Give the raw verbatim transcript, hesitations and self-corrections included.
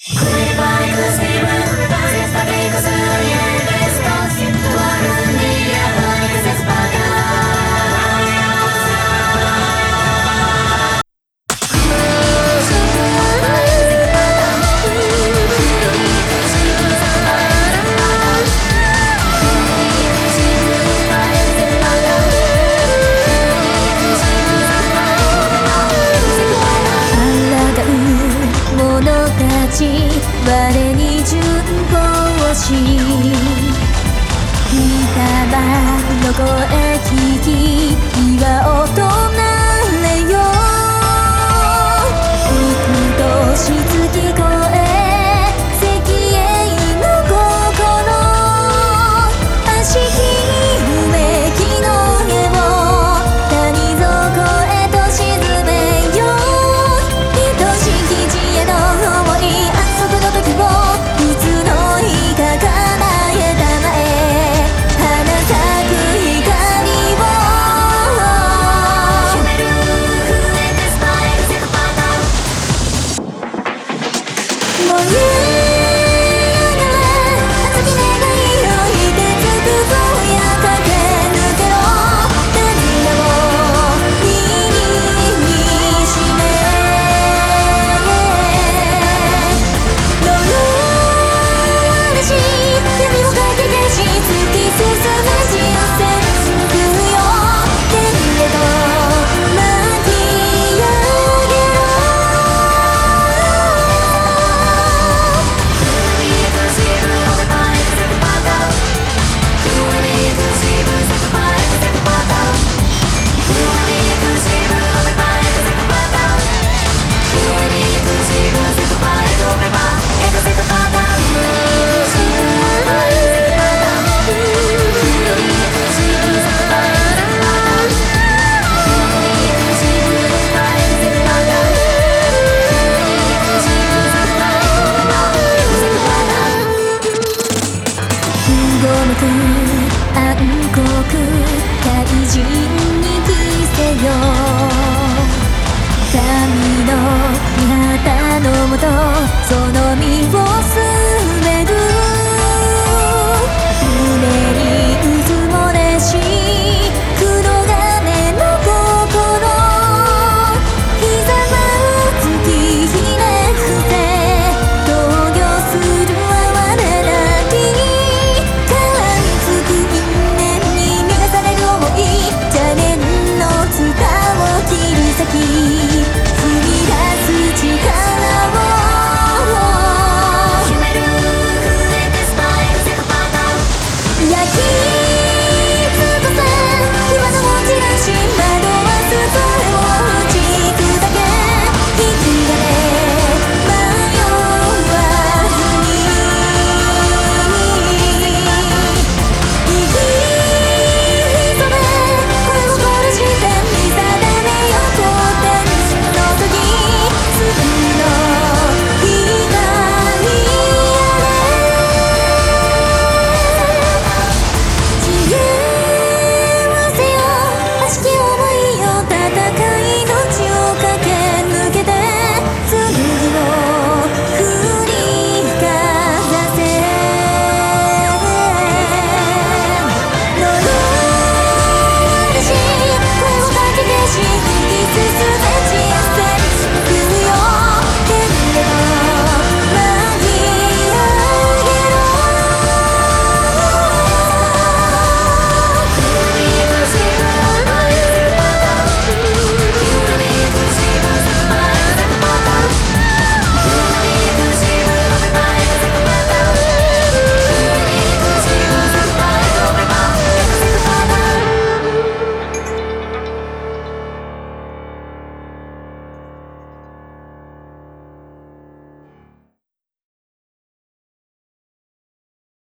我に順行し御霊の声聞き岩を唱れよ幾年月越え石英の心悪しき夢木の絵を谷底へと沈めよ愛しき地への想い時をいつの日か叶えたまえ花咲く光を夢る震えてスマイルセクパータもう言えない熱き願いをいてつくぞや駆け抜けろ涙を握りしめ闇をかき消し突き進む地を線くよ天へと巻き上げろ暗黒怪人に着せよ神の御旗のもと